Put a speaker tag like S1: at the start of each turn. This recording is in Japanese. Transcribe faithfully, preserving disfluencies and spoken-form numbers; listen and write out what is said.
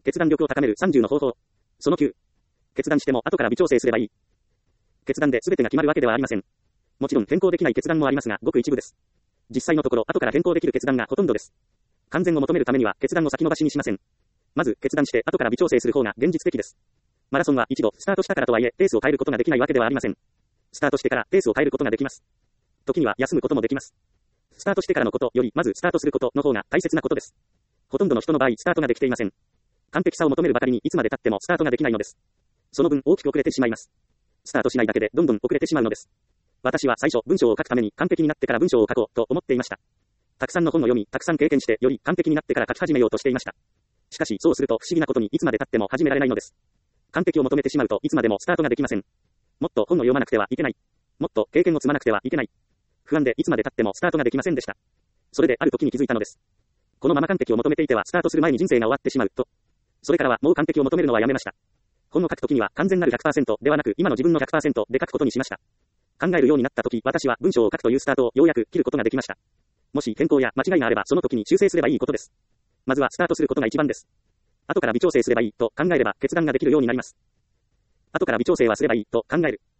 S1: 決断力を高めるさんじゅうの方法。そのきゅう。決断しても後から微調整すればいい。決断で全てが決まるわけではありません。もちろん変更できない決断もありますが、ごく一部です。実際のところ、後から変更できる決断がほとんどです。完全を求めるためには決断を先延ばしにしません。まず、決断して後から微調整する方が現実的です。マラソンは一度スタートしたからとはいえ、ペースを変えることができないわけではありません。スタートしてからペースを変えることができます。時には休むこともできます。スタートしてからのことより、まずスタートすることの方が大切なことです。ほとんどの人の場合、スタートができていません。完璧さを求めるばかりにいつまで経ってもスタートができないのです。その分大きく遅れてしまいます。スタートしないだけでどんどん遅れてしまうのです。私は最初文章を書くために完璧になってから文章を書こうと思っていました。たくさんの本を読み、たくさん経験してより完璧になってから書き始めようとしていました。しかしそうすると不思議なことにいつまで経っても始められないのです。完璧を求めてしまうといつまでもスタートができません。もっと本を読まなくてはいけない。もっと経験を積まなくてはいけない。不安でいつまで経ってもスタートができませんでした。それである時に気づいたのです。このまま完璧を求めていてはスタートする前に人生が終わってしまうと。それからはもう完璧を求めるのはやめました。本を書くときには完全なる ひゃくパーセント ではなく今の自分の ひゃくパーセント で書くことにしました。考えるようになったとき、私は文章を書くというスタートをようやく切ることができました。もし変更や間違いがあればその時に修正すればいいことです。まずはスタートすることが一番です。後から微調整すればいいと考えれば決断ができるようになります。後から微調整はすればいいと考える。